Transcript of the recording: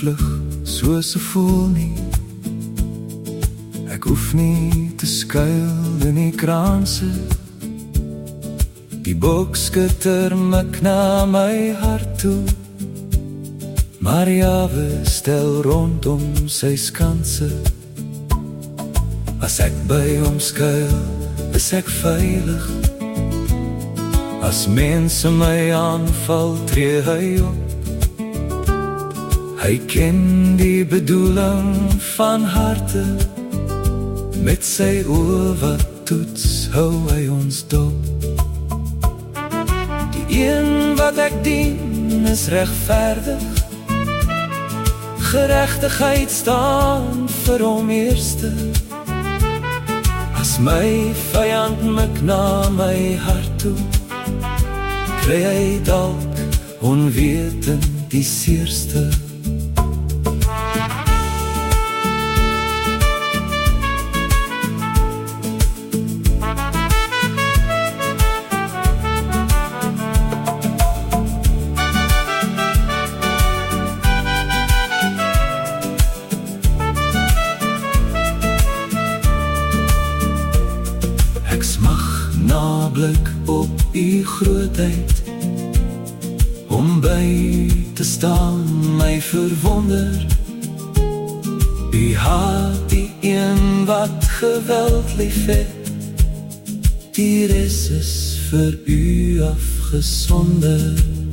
vlug soos 'n voël nie. Ek hoef nie te skuil in die kraanse. Die bokskutter mik na my hart toe, maar Jawe stel rondom sy skanse. As ek by hom skuil, is ek veilig. As mense my aanval, tree hy op. Hy ken die bedoeling van harte. Met sy oë wat toets, hou hy ons dop. Die een wat ek dien is regverdig. Geregtigheid staan vir hom eerste. As my vyand mik na my hart toe, kry hy dalk onwetend die seerste. Ek smag na blik op u grootheid, om by te staan my verwonder. U haat die een wat geweld lief het, die res is vir u afgesonder.